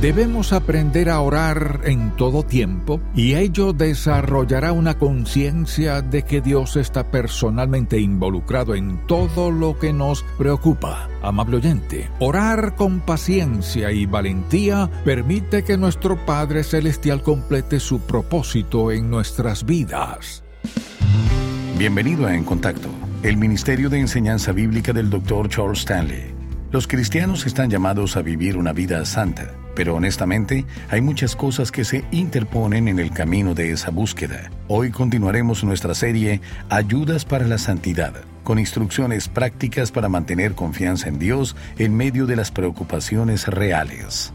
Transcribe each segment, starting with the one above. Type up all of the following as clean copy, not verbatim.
Debemos aprender a orar en todo tiempo y ello desarrollará una conciencia de que Dios está personalmente involucrado en todo lo que nos preocupa. Amable oyente, orar con paciencia y valentía permite que nuestro Padre Celestial complete su propósito en nuestras vidas. Bienvenido a En Contacto, el Ministerio de Enseñanza Bíblica del Dr. Charles Stanley. Los cristianos están llamados a vivir una vida santa, pero honestamente hay muchas cosas que se interponen en el camino de esa búsqueda. Hoy continuaremos nuestra serie Ayudas para la Santidad, con instrucciones prácticas para mantener confianza en Dios en medio de las preocupaciones reales.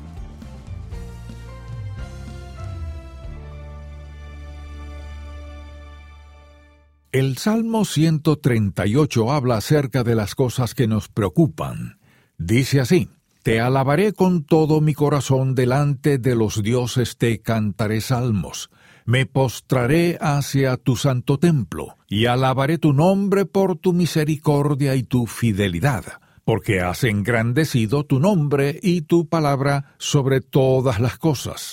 El Salmo 138 habla acerca de las cosas que nos preocupan. Dice así: Te alabaré con todo mi corazón, delante de los dioses te cantaré salmos. Me postraré hacia tu santo templo, y alabaré tu nombre por tu misericordia y tu fidelidad, porque has engrandecido tu nombre y tu palabra sobre todas las cosas.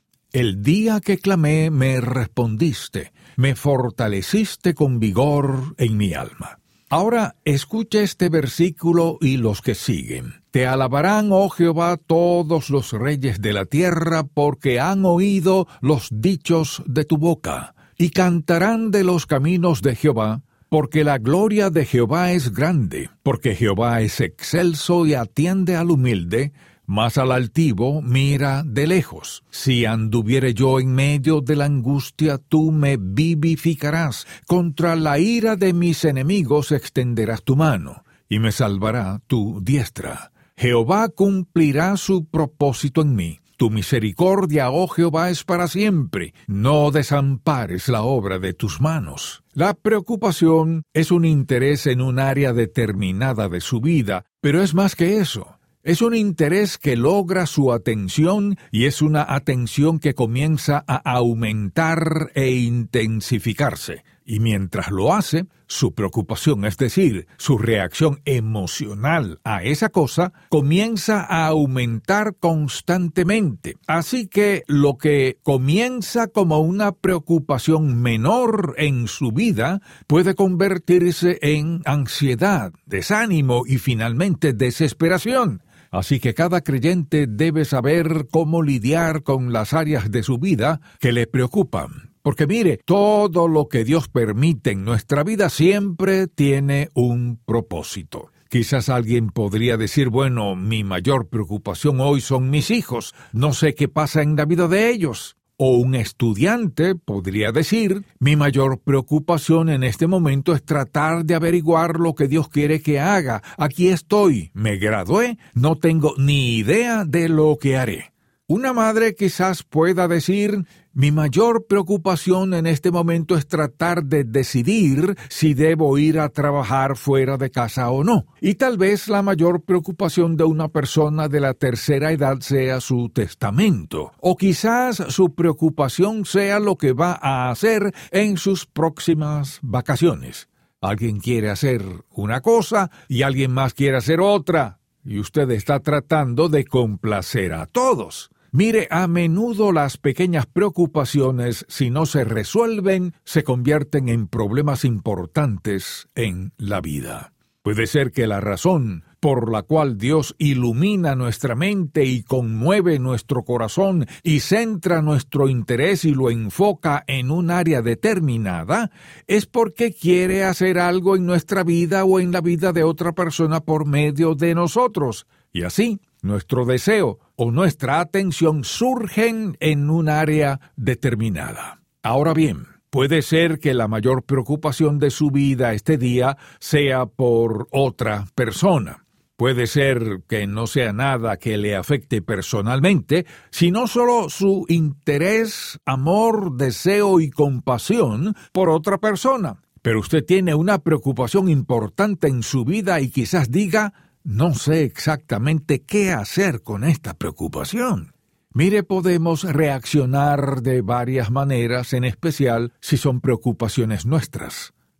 El día que clamé me respondiste, me fortaleciste con vigor en mi alma. Ahora escucha este versículo y los que siguen. Te alabarán, oh Jehová, todos los reyes de la tierra, porque han oído los dichos de tu boca, y cantarán de los caminos de Jehová, porque la gloria de Jehová es grande, porque Jehová es excelso y atiende al humilde, mas al altivo mira de lejos. Si anduviere yo en medio de la angustia, tú me vivificarás. Contra la ira de mis enemigos extenderás tu mano, y me salvará tu diestra. Jehová cumplirá su propósito en mí. Tu misericordia, oh Jehová, es para siempre. No desampares la obra de tus manos. La preocupación es un interés en un área determinada de su vida, pero es más que eso. Es un interés que logra su atención y es una atención que comienza a aumentar e intensificarse. Y mientras lo hace, su preocupación, es decir, su reacción emocional a esa cosa, comienza a aumentar constantemente. Así que lo que comienza como una preocupación menor en su vida puede convertirse en ansiedad, desánimo y finalmente desesperación. Así que cada creyente debe saber cómo lidiar con las áreas de su vida que le preocupan. Porque mire, todo lo que Dios permite en nuestra vida siempre tiene un propósito. Quizás alguien podría decir, bueno, mi mayor preocupación hoy son mis hijos, no sé qué pasa en la vida de ellos. O un estudiante podría decir, mi mayor preocupación en este momento es tratar de averiguar lo que Dios quiere que haga. Aquí estoy, me gradué, no tengo ni idea de lo que haré. Una madre quizás pueda decir, mi mayor preocupación en este momento es tratar de decidir si debo ir a trabajar fuera de casa o no. Y tal vez la mayor preocupación de una persona de la tercera edad sea su testamento. O quizás su preocupación sea lo que va a hacer en sus próximas vacaciones. Alguien quiere hacer una cosa y alguien más quiere hacer otra. Y usted está tratando de complacer a todos. Mire, a menudo las pequeñas preocupaciones, si no se resuelven, se convierten en problemas importantes en la vida. Puede ser que la razón por la cual Dios ilumina nuestra mente y conmueve nuestro corazón y centra nuestro interés y lo enfoca en un área determinada, es porque quiere hacer algo en nuestra vida o en la vida de otra persona por medio de nosotros. Y así, nuestro deseo o nuestra atención surgen en un área determinada. Ahora bien, puede ser que la mayor preocupación de su vida este día sea por otra persona. Puede ser que no sea nada que le afecte personalmente, sino solo su interés, amor, deseo y compasión por otra persona. Pero usted tiene una preocupación importante en su vida y quizás diga, no sé exactamente qué hacer con esta preocupación. Mire, podemos reaccionar de varias maneras, en especial si son preocupaciones nuestras.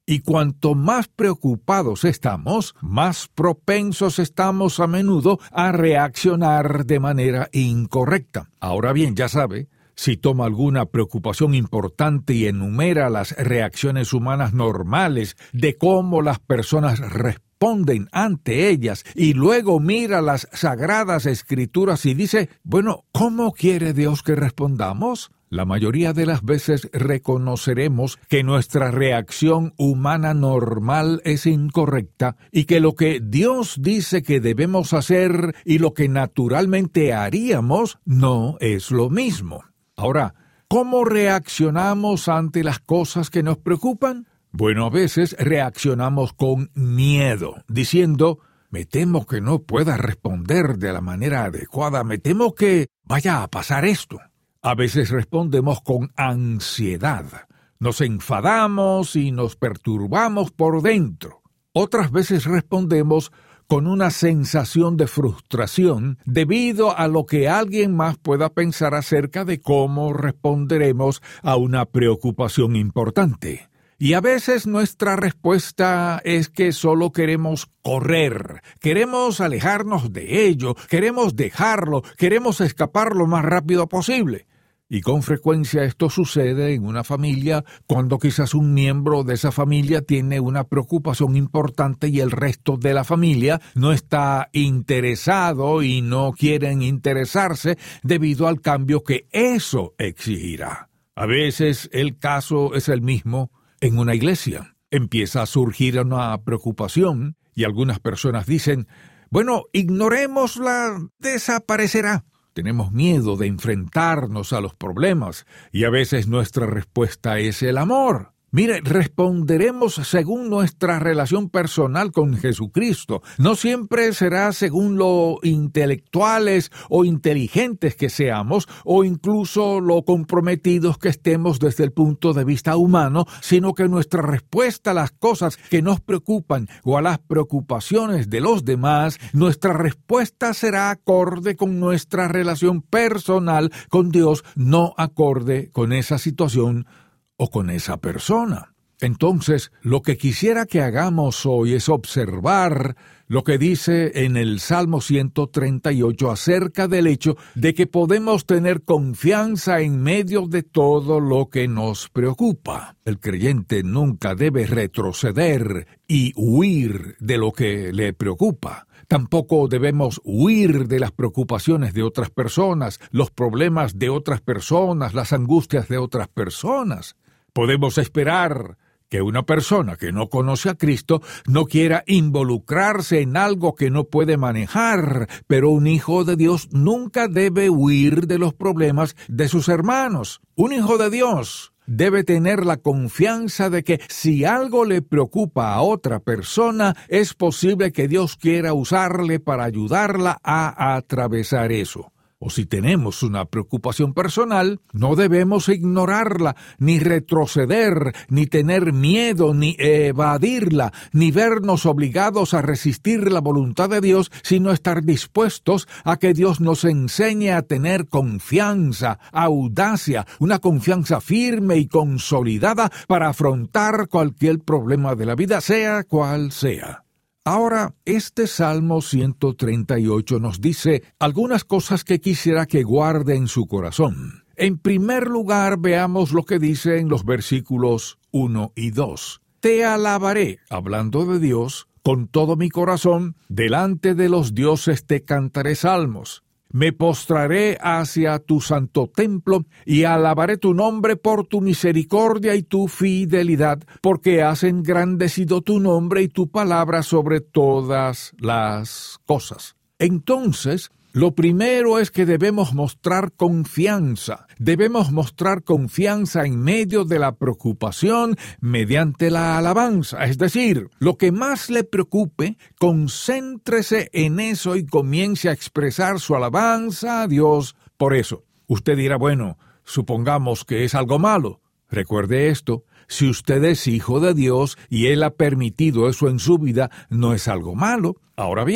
Y cuanto más preocupados estamos, más propensos estamos a menudo a reaccionar de manera incorrecta. Ahora bien, ya sabe, si toma alguna preocupación importante y enumera las reacciones humanas normales de cómo las personas responden ante ellas y luego mira las Sagradas Escrituras y dice, bueno, ¿cómo quiere Dios que respondamos? La mayoría de las veces reconoceremos que nuestra reacción humana normal es incorrecta y que lo que Dios dice que debemos hacer y lo que naturalmente haríamos no es lo mismo. Ahora, ¿cómo reaccionamos ante las cosas que nos preocupan? Bueno, a veces reaccionamos con miedo, diciendo, me temo que no pueda responder de la manera adecuada, me temo que vaya a pasar esto. A veces respondemos con ansiedad, nos enfadamos y nos perturbamos por dentro. Otras veces respondemos con una sensación de frustración debido a lo que alguien más pueda pensar acerca de cómo responderemos a una preocupación importante. Y a veces nuestra respuesta es que solo queremos correr, queremos alejarnos de ello, queremos dejarlo, queremos escapar lo más rápido posible. Y con frecuencia esto sucede en una familia cuando quizás un miembro de esa familia tiene una preocupación importante y el resto de la familia no está interesado y no quieren interesarse debido al cambio que eso exigirá. A veces el caso es el mismo en una iglesia. Empieza a surgir una preocupación y algunas personas dicen, bueno, ignorémosla, desaparecerá. Tenemos miedo de enfrentarnos a los problemas y a veces nuestra respuesta es el amor. Mire, responderemos según nuestra relación personal con Jesucristo. No siempre será según lo intelectuales o inteligentes que seamos o incluso lo comprometidos que estemos desde el punto de vista humano, sino que nuestra respuesta a las cosas que nos preocupan o a las preocupaciones de los demás, nuestra respuesta será acorde con nuestra relación personal con Dios, no acorde con esa situación o con esa persona. Entonces, lo que quisiera que hagamos hoy es observar lo que dice en el Salmo 138 acerca del hecho de que podemos tener confianza en medio de todo lo que nos preocupa. El creyente nunca debe retroceder y huir de lo que le preocupa. Tampoco debemos huir de las preocupaciones de otras personas, los problemas de otras personas, las angustias de otras personas. Podemos esperar que una persona que no conoce a Cristo no quiera involucrarse en algo que no puede manejar, pero un hijo de Dios nunca debe huir de los problemas de sus hermanos. Un hijo de Dios debe tener la confianza de que si algo le preocupa a otra persona, es posible que Dios quiera usarle para ayudarla a atravesar eso. O si tenemos una preocupación personal, no debemos ignorarla, ni retroceder, ni tener miedo, ni evadirla, ni vernos obligados a resistir la voluntad de Dios, sino estar dispuestos a que Dios nos enseñe a tener confianza, audacia, una confianza firme y consolidada para afrontar cualquier problema de la vida, sea cual sea. Ahora, este Salmo 138 nos dice algunas cosas que quisiera que guarde en su corazón. En primer lugar, veamos lo que dice en los versículos 1 y 2. Te alabaré, hablando de Dios, con todo mi corazón, delante de los dioses te cantaré salmos. Me postraré hacia tu santo templo y alabaré tu nombre por tu misericordia y tu fidelidad, porque has engrandecido tu nombre y tu palabra sobre todas las cosas. Entonces, lo primero es que debemos mostrar confianza. Debemos mostrar confianza en medio de la preocupación mediante la alabanza. Es decir, lo que más le preocupe, concéntrese en eso y comience a expresar su alabanza a Dios por eso. Usted dirá, bueno, supongamos que es algo malo. Recuerde esto, si usted es hijo de Dios y Él ha permitido eso en su vida, no es algo malo. Ahora bien,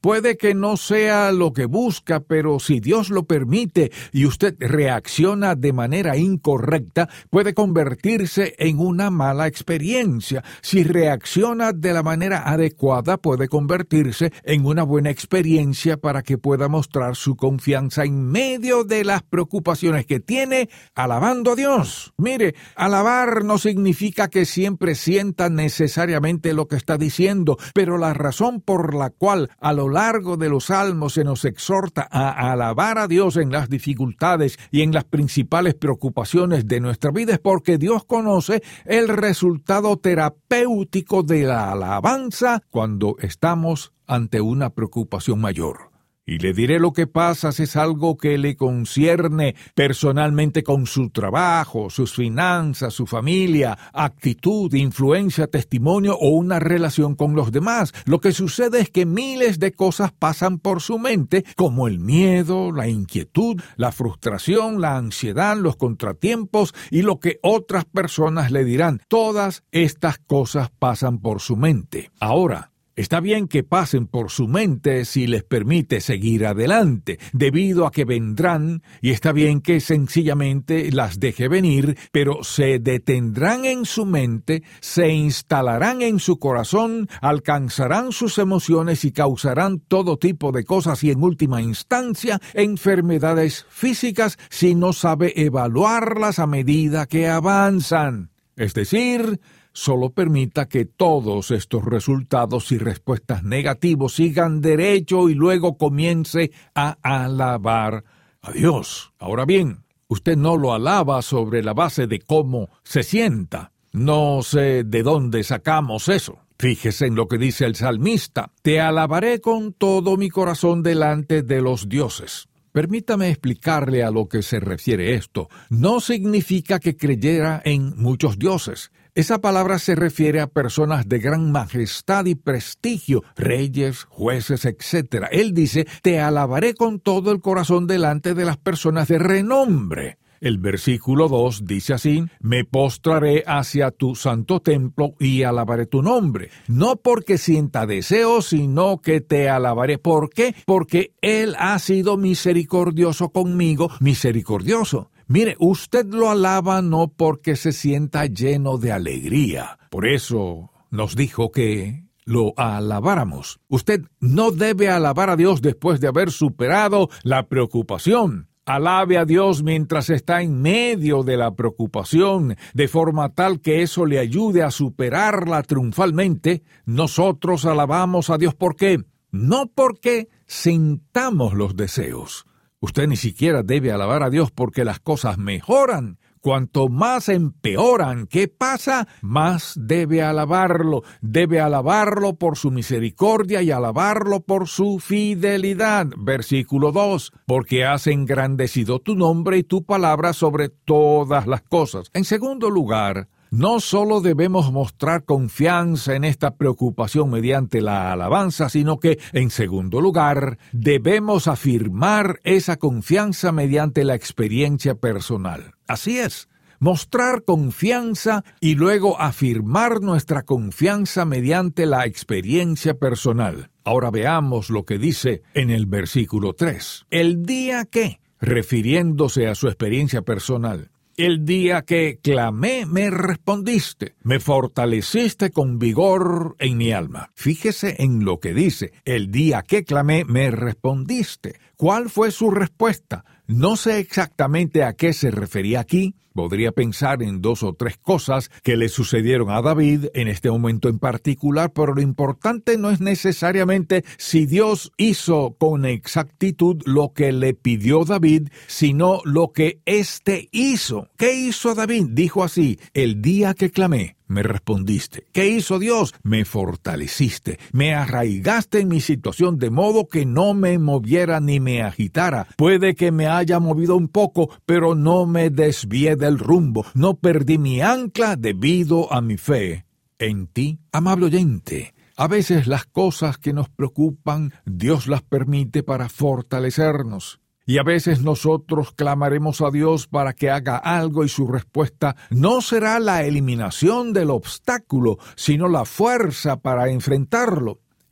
Puede que no sea lo que busca, pero si Dios lo permite y usted reacciona de manera incorrecta, puede convertirse en una mala experiencia. Si reacciona de la manera adecuada, puede convertirse en una buena experiencia para que pueda mostrar su confianza en medio de las preocupaciones que tiene, alabando a Dios. Mire, alabar no significa que siempre sienta necesariamente lo que está diciendo, pero la razón por la cual a lo largo de los salmos se nos exhorta a alabar a Dios en las dificultades y en las principales preocupaciones de nuestra vida es porque Dios conoce el resultado terapéutico de la alabanza cuando estamos ante una preocupación mayor. Y le diré lo que pasa si es algo que le concierne personalmente con su trabajo, sus finanzas, su familia, actitud, influencia, testimonio o una relación con los demás. Lo que sucede es que miles de cosas pasan por su mente, como el miedo, la inquietud, la frustración, la ansiedad, los contratiempos y lo que otras personas le dirán. Todas estas cosas pasan por su mente. Ahora, está bien que pasen por su mente si les permite seguir adelante, debido a que vendrán, y está bien que sencillamente las deje venir, pero se detendrán en su mente, se instalarán en su corazón, alcanzarán sus emociones y causarán todo tipo de cosas y en última instancia enfermedades físicas si no sabe evaluarlas a medida que avanzan. Es decir, solo permita que todos estos resultados y respuestas negativos sigan derecho y luego comience a alabar a Dios. Ahora bien, usted no lo alaba sobre la base de cómo se sienta. No sé de dónde sacamos eso. Fíjese en lo que dice el salmista: te alabaré con todo mi corazón delante de los dioses. Permítame explicarle a lo que se refiere esto. No significa que creyera en muchos dioses. Esa palabra se refiere a personas de gran majestad y prestigio, reyes, jueces, etc. Él dice, te alabaré con todo el corazón delante de las personas de renombre. El versículo 2 dice así, me postraré hacia tu santo templo y alabaré tu nombre. No porque sienta deseo, sino que te alabaré. ¿Por qué? Porque Él ha sido misericordioso conmigo, misericordioso. Mire, usted lo alaba no porque se sienta lleno de alegría. Por eso nos dijo que lo alabáramos. Usted no debe alabar a Dios después de haber superado la preocupación. Alabe a Dios mientras está en medio de la preocupación, de forma tal que eso le ayude a superarla triunfalmente. Nosotros alabamos a Dios, ¿por qué? No porque sintamos los deseos. Usted ni siquiera debe alabar a Dios porque las cosas mejoran. Cuanto más empeoran, ¿qué pasa? Más debe alabarlo. Debe alabarlo por su misericordia y alabarlo por su fidelidad. Versículo 2. Porque has engrandecido tu nombre y tu palabra sobre todas las cosas. En segundo lugar, no solo debemos mostrar confianza en esta preocupación mediante la alabanza, sino que, en segundo lugar, debemos afirmar esa confianza mediante la experiencia personal. Así es, mostrar confianza y luego afirmar nuestra confianza mediante la experiencia personal. Ahora veamos lo que dice en el versículo 3. El día que, refiriéndose a su experiencia personal, el día que clamé, me respondiste. Me fortaleciste con vigor en mi alma. Fíjese en lo que dice. El día que clamé, me respondiste. ¿Cuál fue su respuesta? No sé exactamente a qué se refería aquí. Podría pensar en 2 o 3 cosas que le sucedieron a David en este momento en particular, pero lo importante no es necesariamente si Dios hizo con exactitud lo que le pidió David, sino lo que éste hizo. ¿Qué hizo David? Dijo así, el día que clamé, me respondiste. ¿Qué hizo Dios? Me fortaleciste, me arraigaste en mi situación de modo que no me moviera ni me agitara. Puede que me haya movido un poco, pero no me desvié del rumbo. No perdí mi ancla debido a mi fe en ti. Amable oyente, a veces las cosas que nos preocupan, Dios las permite para fortalecernos. Y a veces nosotros clamaremos a Dios para que haga algo y su respuesta no será la eliminación del obstáculo, sino la fuerza para enfrentarlo.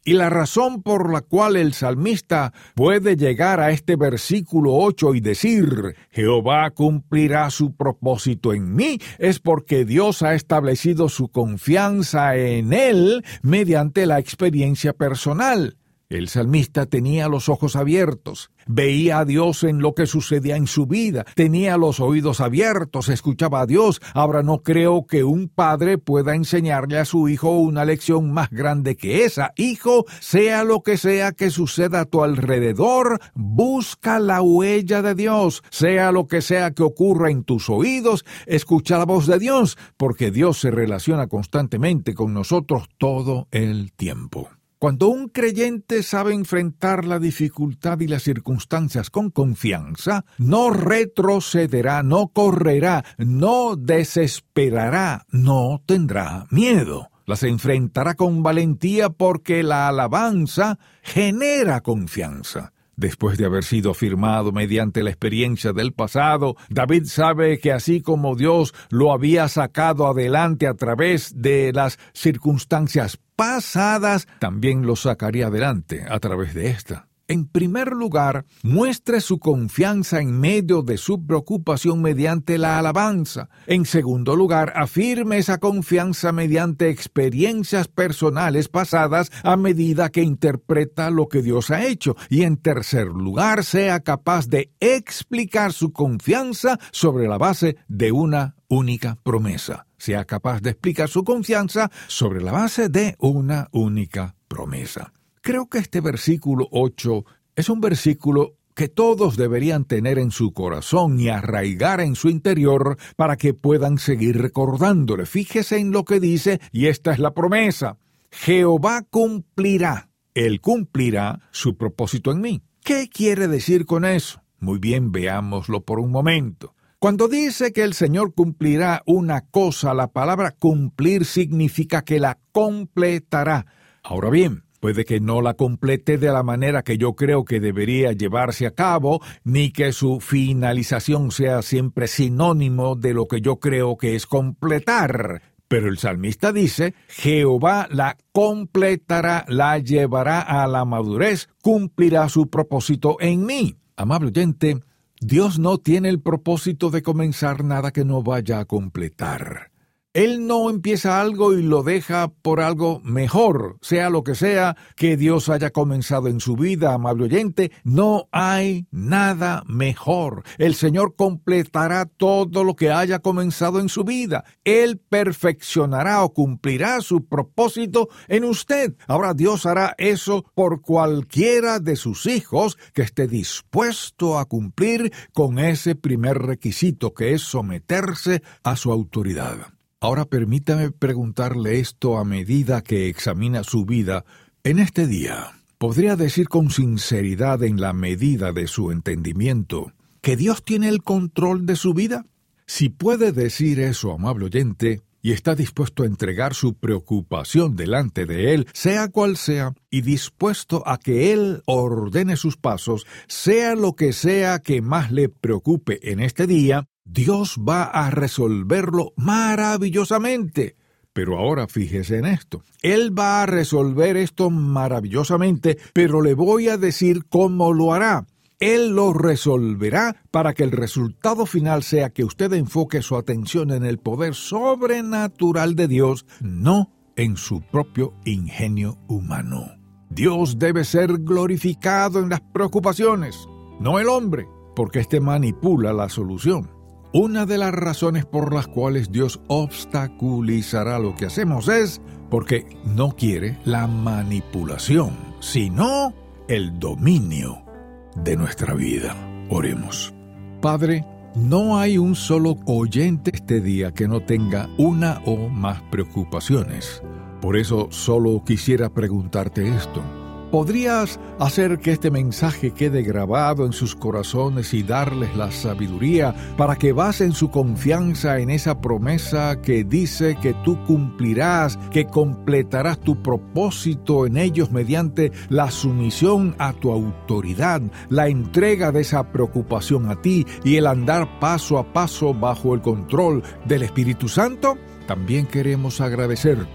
Y la razón por la cual el salmista puede llegar a este versículo 8 y decir, Jehová cumplirá su propósito en mí, es porque Dios ha establecido su confianza en él mediante la experiencia personal. El salmista tenía los ojos abiertos, veía a Dios en lo que sucedía en su vida, tenía los oídos abiertos, escuchaba a Dios. Ahora no creo que un padre pueda enseñarle a su hijo una lección más grande que esa. Hijo, sea lo que sea que suceda a tu alrededor, busca la huella de Dios. Sea lo que sea que ocurra en tus oídos, escucha la voz de Dios, porque Dios se relaciona constantemente con nosotros todo el tiempo. Cuando un creyente sabe enfrentar la dificultad y las circunstancias con confianza, no retrocederá, no correrá, no desesperará, no tendrá miedo. Las enfrentará con valentía porque la alabanza genera confianza. Después de haber sido afirmado mediante la experiencia del pasado, David sabe que así como Dios lo había sacado adelante a través de las circunstancias pasadas, también lo sacaría adelante a través de esta. En primer lugar, muestre su confianza en medio de su preocupación mediante la alabanza. En segundo lugar, afirme esa confianza mediante experiencias personales pasadas a medida que interpreta lo que Dios ha hecho. Y en tercer lugar, sea capaz de explicar su confianza sobre la base de una única promesa. Sea capaz de explicar su confianza sobre la base de una única promesa. Creo que este versículo 8 es un versículo que todos deberían tener en su corazón y arraigar en su interior para que puedan seguir recordándole. Fíjese en lo que dice, y esta es la promesa. Jehová cumplirá, Él cumplirá su propósito en mí. ¿Qué quiere decir con eso? Muy bien, veámoslo por un momento. Cuando dice que el Señor cumplirá una cosa, la palabra cumplir significa que la completará. Ahora bien, puede que no la complete de la manera que yo creo que debería llevarse a cabo, ni que su finalización sea siempre sinónimo de lo que yo creo que es completar. Pero el salmista dice, Jehová la completará, la llevará a la madurez, cumplirá su propósito en mí. Amable oyente, Dios no tiene el propósito de comenzar nada que no vaya a completar. Él no empieza algo y lo deja por algo mejor, sea lo que sea que Dios haya comenzado en su vida, amable oyente. No hay nada mejor. El Señor completará todo lo que haya comenzado en su vida. Él perfeccionará o cumplirá su propósito en usted. Ahora Dios hará eso por cualquiera de sus hijos que esté dispuesto a cumplir con ese primer requisito, que es someterse a su autoridad. Ahora permítame preguntarle esto a medida que examina su vida en este día. ¿Podría decir con sinceridad, en la medida de su entendimiento, que Dios tiene el control de su vida? Si puede decir eso, amable oyente, y está dispuesto a entregar su preocupación delante de Él, sea cual sea, y dispuesto a que Él ordene sus pasos, sea lo que sea que más le preocupe en este día, Dios va a resolverlo maravillosamente. Pero ahora fíjese en esto. Él va a resolver esto maravillosamente, pero le voy a decir cómo lo hará. Él lo resolverá para que el resultado final sea que usted enfoque su atención en el poder sobrenatural de Dios, no en su propio ingenio humano. Dios debe ser glorificado en las preocupaciones, no el hombre, porque éste manipula la solución. Una de las razones por las cuales Dios obstaculizará lo que hacemos es porque no quiere la manipulación, sino el dominio de nuestra vida. Oremos. Padre, no hay un solo oyente este día que no tenga una o más preocupaciones. Por eso solo quisiera preguntarte esto. ¿Podrías hacer que este mensaje quede grabado en sus corazones y darles la sabiduría para que basen su confianza en esa promesa que dice que tú cumplirás, que completarás tu propósito en ellos mediante la sumisión a tu autoridad, la entrega de esa preocupación a ti y el andar paso a paso bajo el control del Espíritu Santo? También queremos agradecerte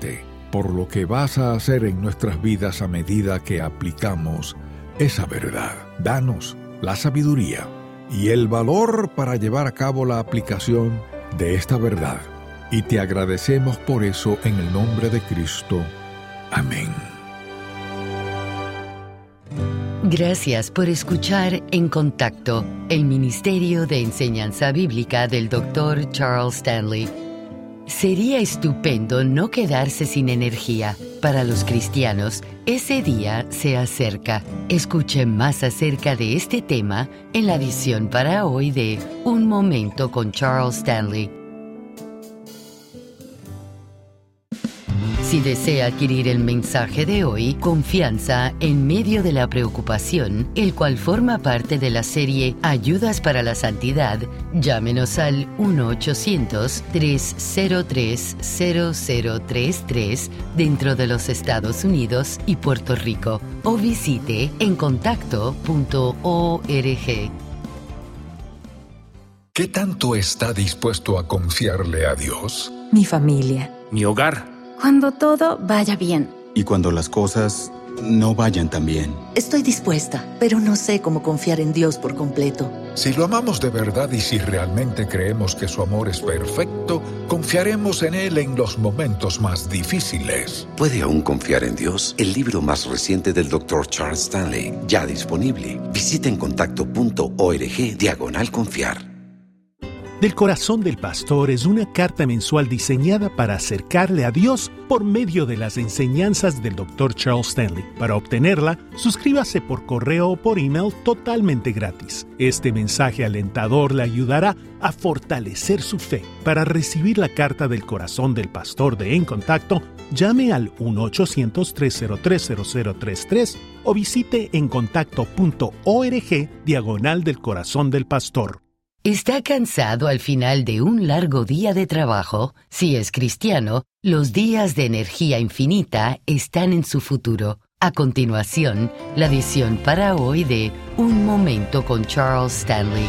por lo que vas a hacer en nuestras vidas a medida que aplicamos esa verdad. Danos la sabiduría y el valor para llevar a cabo la aplicación de esta verdad. Y te agradecemos por eso en el nombre de Cristo. Amén. Gracias por escuchar En Contacto, el Ministerio de Enseñanza Bíblica del Dr. Charles Stanley. Sería estupendo no quedarse sin energía. Para los cristianos, ese día se acerca. Escuche más acerca de este tema en la edición para hoy de Un Momento con Charles Stanley. Si desea adquirir el mensaje de hoy, Confianza en medio de la preocupación, el cual forma parte de la serie Ayudas para la Santidad, llámenos al 1-800-303-0033 dentro de los Estados Unidos y Puerto Rico o visite encontacto.org. ¿Qué tanto está dispuesto a confiarle a Dios? Mi familia. Mi hogar. Cuando todo vaya bien. Y cuando las cosas no vayan tan bien. Estoy dispuesta, pero no sé cómo confiar en Dios por completo. Si lo amamos de verdad y si realmente creemos que su amor es perfecto, confiaremos en Él en los momentos más difíciles. ¿Puede aún confiar en Dios? El libro más reciente del Dr. Charles Stanley, ya disponible. Visite encontacto.org/confiar. Del Corazón del Pastor es una carta mensual diseñada para acercarle a Dios por medio de las enseñanzas del Dr. Charles Stanley. Para obtenerla, suscríbase por correo o por email totalmente gratis. Este mensaje alentador le ayudará a fortalecer su fe. Para recibir la carta del Corazón del Pastor de En Contacto, llame al 1-800-303-0033 o visite encontacto.org/del Corazón del Pastor. ¿Está cansado al final de un largo día de trabajo? Si es cristiano, los días de energía infinita están en su futuro. A continuación, la edición para hoy de Un Momento con Charles Stanley.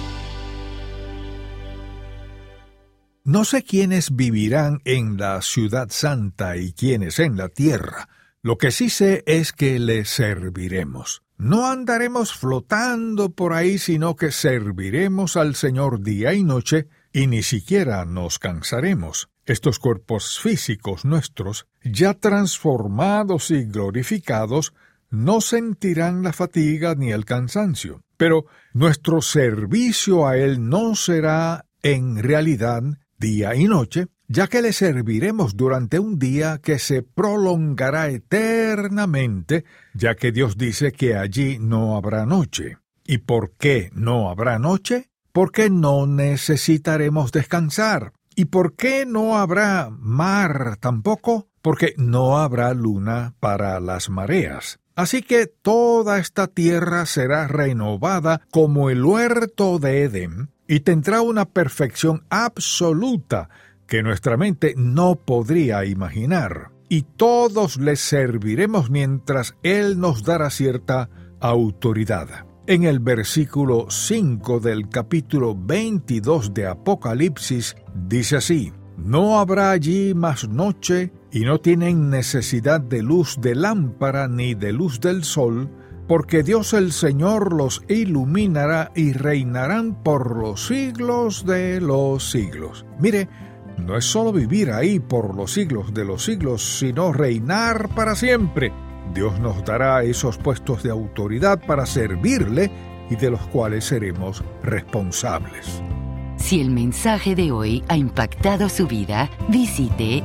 No sé quiénes vivirán en la ciudad santa y quiénes en la tierra. Lo que sí sé es que le serviremos. No andaremos flotando por ahí, sino que serviremos al Señor día y noche, y ni siquiera nos cansaremos. Estos cuerpos físicos nuestros, ya transformados y glorificados, no sentirán la fatiga ni el cansancio. Pero nuestro servicio a Él no será, en realidad, día y noche, ya que le serviremos durante un día que se prolongará eternamente, ya que Dios dice que allí no habrá noche. ¿Y por qué no habrá noche? Porque no necesitaremos descansar. ¿Y por qué no habrá mar tampoco? Porque no habrá luna para las mareas. Así que toda esta tierra será renovada como el huerto de Edén y tendrá una perfección absoluta que nuestra mente no podría imaginar, y todos les serviremos mientras Él nos dará cierta autoridad. En el versículo 5 del capítulo 22 de Apocalipsis dice así: «No habrá allí más noche, y no tienen necesidad de luz de lámpara ni de luz del sol, porque Dios el Señor los iluminará y reinarán por los siglos de los siglos». Mire, no es solo vivir ahí por los siglos de los siglos, sino reinar para siempre. Dios nos dará esos puestos de autoridad para servirle y de los cuales seremos responsables. Si el mensaje de hoy ha impactado su vida, visite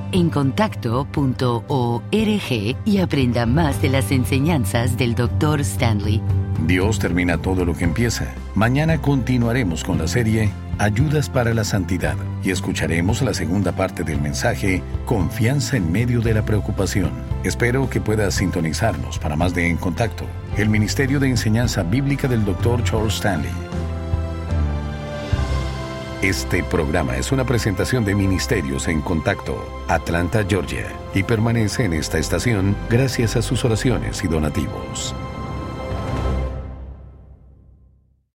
encontacto.org y aprenda más de las enseñanzas del Dr. Stanley. Dios termina todo lo que empieza. Mañana continuaremos con la serie Ayudas para la Santidad y escucharemos la segunda parte del mensaje Confianza en medio de la preocupación. Espero que puedas sintonizarnos para más de En Contacto, el Ministerio de Enseñanza Bíblica del Dr. Charles Stanley. Este programa es una presentación de Ministerios en Contacto, Atlanta, Georgia, y permanece en esta estación gracias a sus oraciones y donativos.